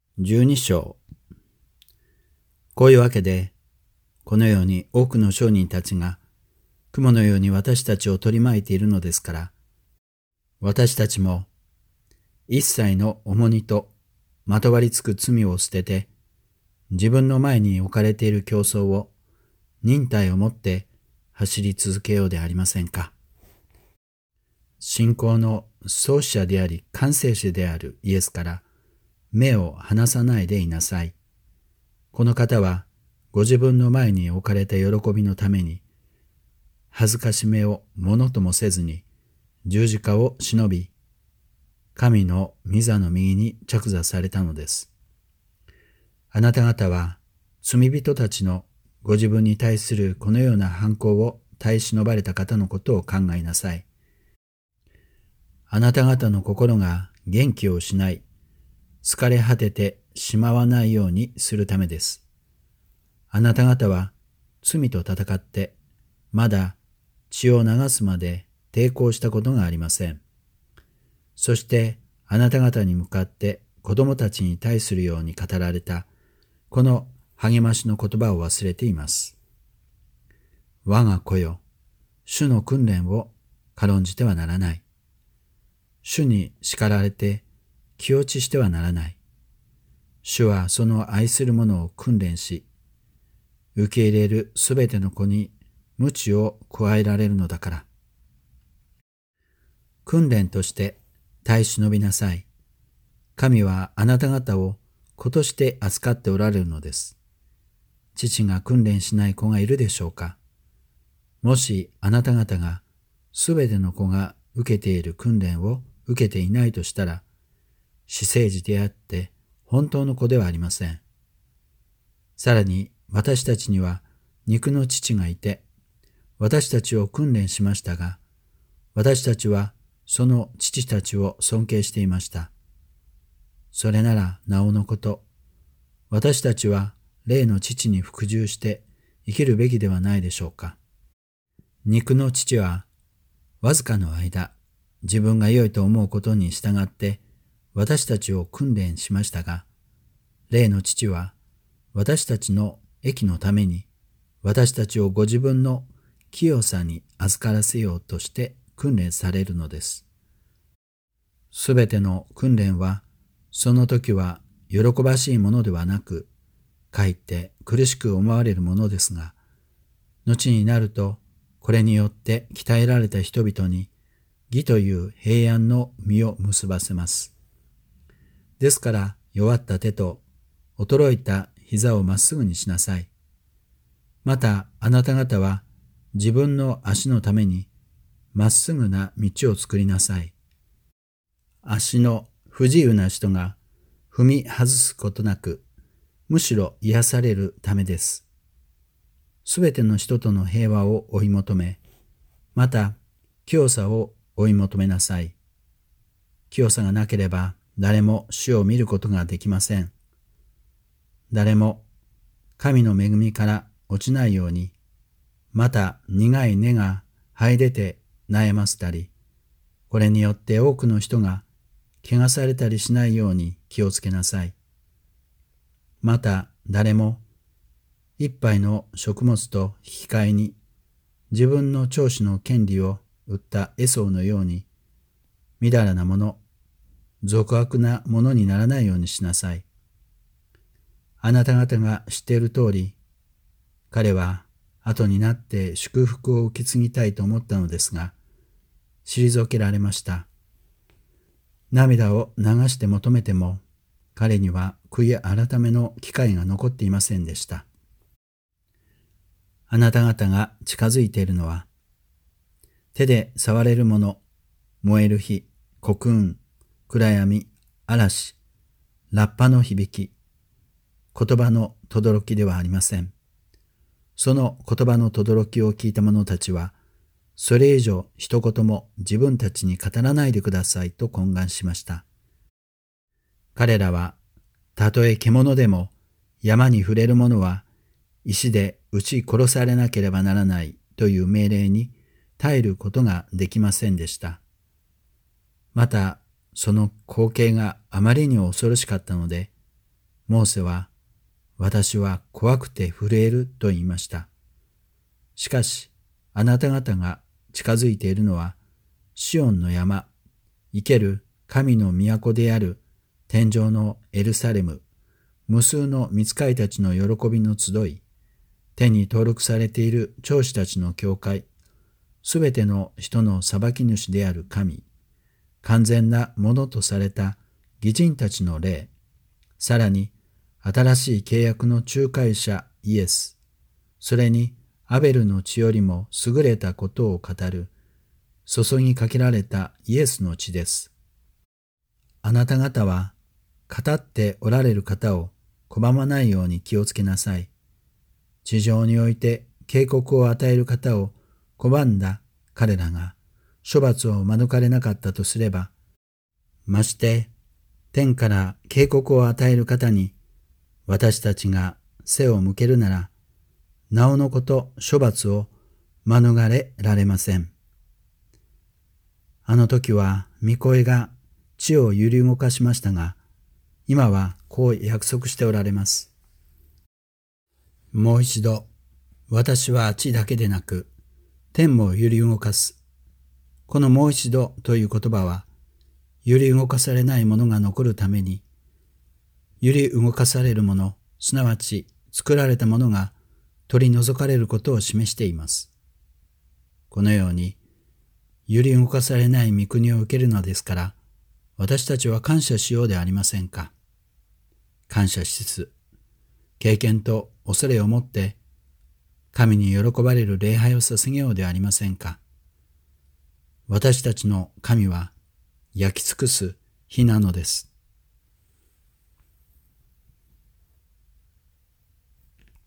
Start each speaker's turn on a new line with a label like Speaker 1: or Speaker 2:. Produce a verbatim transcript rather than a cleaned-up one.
Speaker 1: 十二章。こういうわけで、このように多くの商人たちが雲のように私たちを取り巻いているのですから、私たちも一切の重荷とまとわりつく罪を捨てて、自分の前に置かれている競争を忍耐をもって走り続けようでありませんか。信仰の創始者であり完成者であるイエスから目を離さないでいなさい。この方はご自分の前に置かれた喜びのために恥ずかしめをものともせずに十字架を忍び、神の御座の右に着座されたのです。あなた方は罪人たちのご自分に対するこのような反抗を耐え忍ばれた方のことを考えなさい。あなた方の心が元気を失い、疲れ果ててしまわないようにするためです。あなた方は罪と戦ってまだ血を流すまで抵抗したことがありません。そしてあなた方に向かって子供たちに対するように語られたこの励ましの言葉を忘れています。我が子よ、主の訓練を軽んじてはならない。主に叱られて気落ちしてはならない。主はその愛する者を訓練し、受け入れるすべての子に鞭を加えられるのだから。訓練として耐え忍びなさい。神はあなた方を子として扱っておられるのです。父が訓練しない子がいるでしょうか。もしあなた方がすべての子が受けている訓練を受けていないとしたら、私生児であって本当の子ではありません。さらに私たちには肉の父がいて、私たちを訓練しましたが、私たちはその父たちを尊敬していました。それならなおのこと、私たちは霊の父に服従して生きるべきではないでしょうか。肉の父はわずかの間、自分が良いと思うことに従って私たちを訓練しましたが、霊の父は私たちの益のために私たちをご自分の清さに預からせようとして訓練されるのです。すべての訓練はその時は喜ばしいものではなく、かえって苦しく思われるものですが、後になるとこれによって鍛えられた人々に義という平安の実を結ばせます。ですから弱った手と衰えた膝をまっすぐにしなさい。またあなた方は自分の足のためにまっすぐな道を作りなさい。足の不自由な人が踏み外すことなく、むしろ癒されるためです。すべての人との平和を追い求め、また清さを追い求めなさい。清さがなければ誰も主を見ることができません。誰も神の恵みから落ちないように、また苦い根が生え出て悩ませたり、これによって多くの人が怪我されたりしないように気をつけなさい。また誰も一杯の食物と引き換えに自分の長子の権利を売ったエソウのように、みだらなもの、俗悪なものにならないようにしなさい。あなた方が知っている通り、彼は後になって祝福を受け継ぎたいと思ったのですが、退けられました。涙を流して求めても、彼には悔い改めの機会が残っていませんでした。あなた方が近づいているのは、手で触れるもの、燃える火、黒雲、暗闇、嵐、ラッパの響き、言葉の轟きではありません。その言葉の轟きを聞いた者たちは、それ以上一言も自分たちに語らないでくださいと懇願しました。彼らは、たとえ獣でも山に触れる者は石で撃ち殺されなければならないという命令に耐えることができませんでした。また、その光景があまりに恐ろしかったので、 モーセは、私は怖くて震えると言いました。しかし、あなた方が近づいているのは、シオンの山、生ける神の都である天上のエルサレム、無数の御使いたちの喜びの集い、天に登録されている長子たちの教会、すべての人の裁き主である神、完全なものとされた義人たちの霊、さらに新しい契約の仲介者イエス、それにアベルの血よりも優れたことを語る、注ぎかけられたイエスの血です。あなた方は語っておられる方を拒まないように気をつけなさい。地上において警告を与える方を拒んだ彼らが処罰を免れなかったとすれば、まして天から警告を与える方に私たちが背を向けるなら、なおのこと処罰を免れられません。あの時は御声が地を揺り動かしましたが、今はこう約束しておられます。もう一度、私は地だけでなく、天も揺り動かす。このもう一度という言葉は、揺り動かされないものが残るために、揺り動かされるもの、すなわち作られたものが取り除かれることを示しています。このように、揺り動かされない御国を受けるのですから、私たちは感謝しようではありませんか。感謝しつつ、経験と恐れを持って、神に喜ばれる礼拝を捧げようではありませんか。私たちの神は焼き尽くす火なのです。